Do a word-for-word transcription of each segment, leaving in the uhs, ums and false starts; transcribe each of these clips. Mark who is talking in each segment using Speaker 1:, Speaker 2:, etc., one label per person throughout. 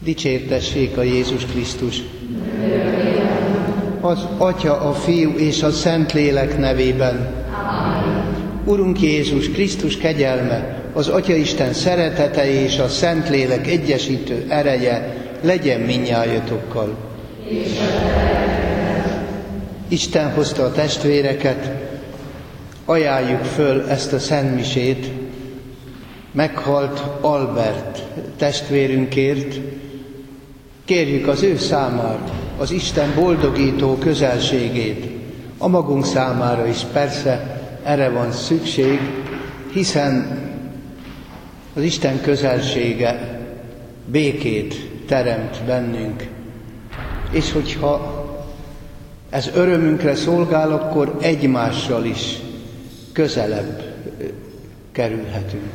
Speaker 1: Dicsértessék a Jézus Krisztus! Az Atya, a Fiú és a Szentlélek nevében.
Speaker 2: Amen.
Speaker 1: Urunk Jézus Krisztus kegyelme, az Atyaisten szeretete és a Szentlélek egyesítő ereje legyen mindnyájatokkal. Isten hozta a testvéreket, ajánljuk föl ezt a szentmisét meghalt Albert testvérünkért. Kérjük az ő számára az Isten boldogító közelségét, a magunk számára is persze erre van szükség, hiszen az Isten közelsége békét teremt bennünk, és hogyha ez örömünkre szolgál, akkor egymással is közelebb kerülhetünk.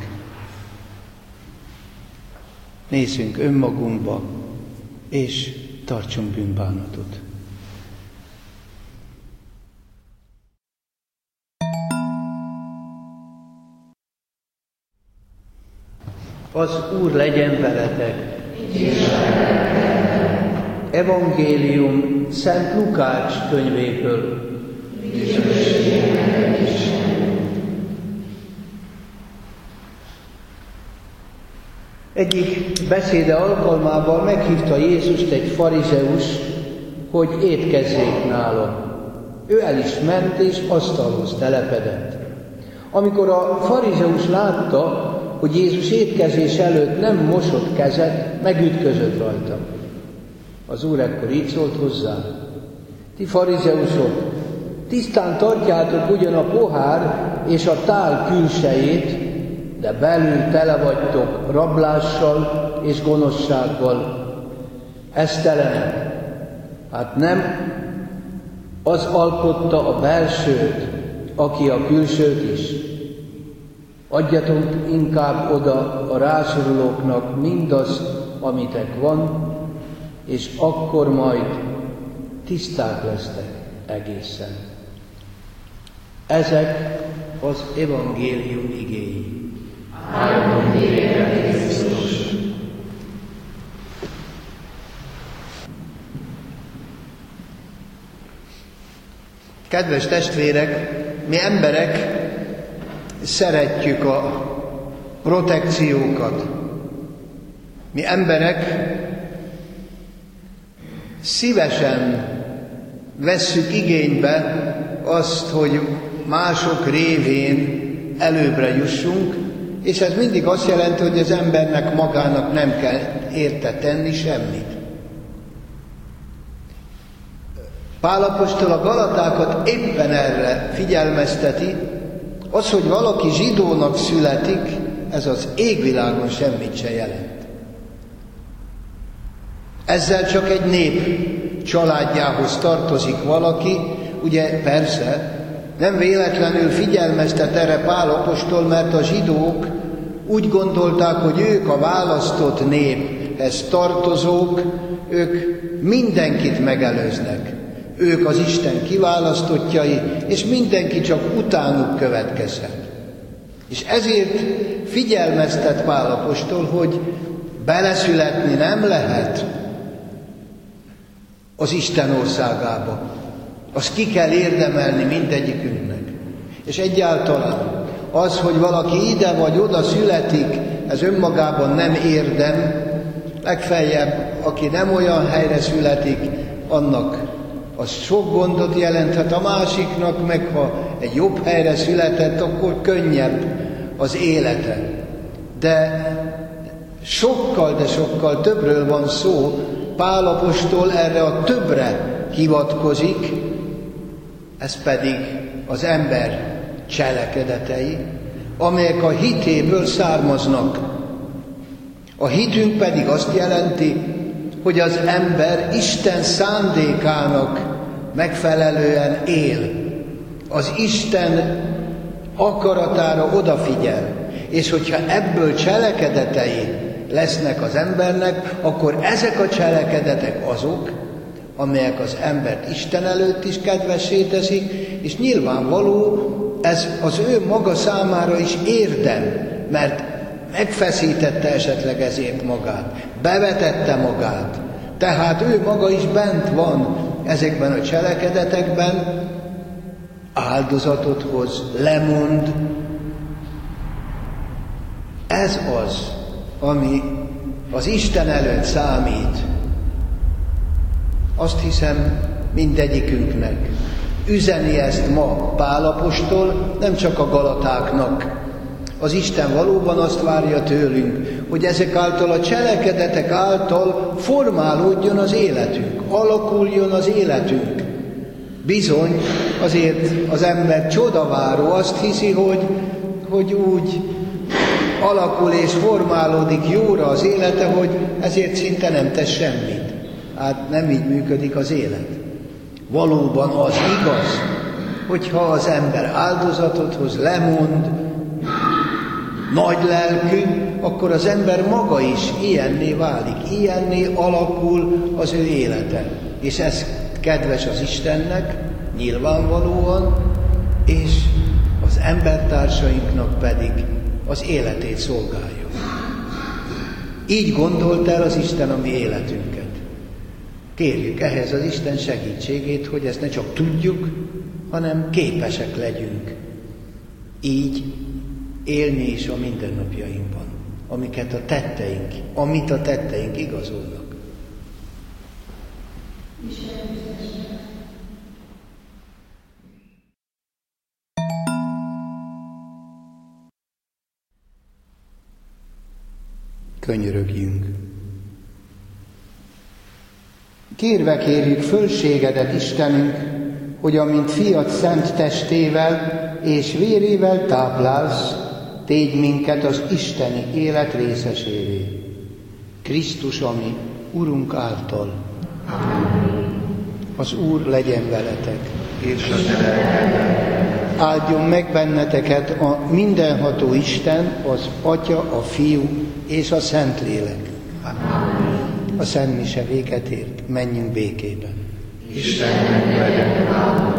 Speaker 1: Nézzünk önmagunkba, és tartsunk bűnbánatot. Az Úr legyen veletek! Evangélium Szent Lukács könyvéből. Egyik beszéde alkalmával meghívta Jézust egy farizeus, hogy étkezzék nála. Ő el is ment, és asztalhoz telepedett. Amikor a farizeus látta, hogy Jézus étkezés előtt nem mosott kezet, megütközött rajta. Az Úr ekkor így szólt hozzá: ti farizeusok, tisztán tartjátok ugyan a pohár és a tál külsejét, de belül tele vagytok rablással és gonoszsággal. Esztelenek, hát nem az alkotta a belsőt, aki a külsőt is. Adjatok inkább oda a rászorulóknak mindazt, amitek van, és akkor majd tiszták lesztek egészen. Ezek az evangélium igéi.
Speaker 2: Áldom téged, Krisztus!
Speaker 1: Kedves testvérek, mi emberek szeretjük a protekciókat. Mi emberek szívesen vesszük igénybe azt, hogy mások révén előbbre jussunk, és ez mindig azt jelenti, hogy az embernek magának nem kell érte tenni semmit. Pál apostol a galatákat éppen erre figyelmezteti, az, hogy valaki zsidónak születik, ez az égvilágon semmit se jelent. Ezzel csak egy nép családjához tartozik valaki, ugye persze, nem véletlenül figyelmeztet erre Pál apostol, mert a zsidók úgy gondolták, hogy ők a választott néphez tartozók, ők mindenkit megelőznek. Ők az Isten kiválasztottjai, és mindenki csak utánuk következhet. És ezért figyelmeztet Pál apostol, hogy beleszületni nem lehet az Isten országába. Azt ki kell érdemelni mindegyikünknek. És egyáltalán az, hogy valaki ide vagy oda születik, ez önmagában nem érdem. Legfeljebb, aki nem olyan helyre születik, annak az sok gondot jelenthet, a másiknak meg ha egy jobb helyre született, akkor könnyebb az élete. De sokkal, de sokkal többről van szó. Pál apostol erre a többre hivatkozik, ez pedig az ember cselekedetei, amelyek a hitéből származnak. A hitünk pedig azt jelenti, hogy az ember Isten szándékának megfelelően él. Az Isten akaratára odafigyel. És hogyha ebből cselekedetei lesznek az embernek, akkor ezek a cselekedetek azok, amelyek az embert Isten előtt is kedvessé teszik, és nyilvánvaló ez az ő maga számára is érdem, mert megfeszítette esetleg ezért magát, bevetette magát. Tehát ő maga is bent van ezekben a cselekedetekben, áldozatot hoz, lemond. Ez az, ami az Isten előtt számít. Azt hiszem, mindegyikünknek üzeni ezt ma Pál apostol, nem csak a galatáknak. Az Isten valóban azt várja tőlünk, hogy ezek által a cselekedetek által formálódjon az életünk, alakuljon az életünk. Bizony, azért az ember csodaváró, azt hiszi, hogy, hogy úgy alakul és formálódik jóra az élete, hogy ezért szinte nem tesz semmit. Hát nem így működik az élet. Valóban az igaz, hogyha az ember áldozatot hoz, lemond, nagy lelkű, akkor az ember maga is ilyenné válik, ilyenné alakul az ő élete. És ez kedves az Istennek, nyilvánvalóan, és az embertársainknak pedig az életét szolgálja. Így gondolt el az Isten a mi életünket. Kérjük ehhez az Isten segítségét, hogy ezt ne csak tudjuk, hanem képesek legyünk így élni is a mindennapjainkban, amiket a tetteink, amit a tetteink igazolnak. Könyörögjünk. Kérve kérjük fölségedet, Istenünk, hogy amint fiat szent testével és vérével táplálsz, tégy minket az isteni élet részesévé. Krisztus, ami Urunk által. Az Úr legyen veletek. És áldjon meg benneteket a mindenható Isten, az Atya, a Fiú és a Szentlélek. A szent mise véget ért, menjünk békében.
Speaker 2: Istennek legyen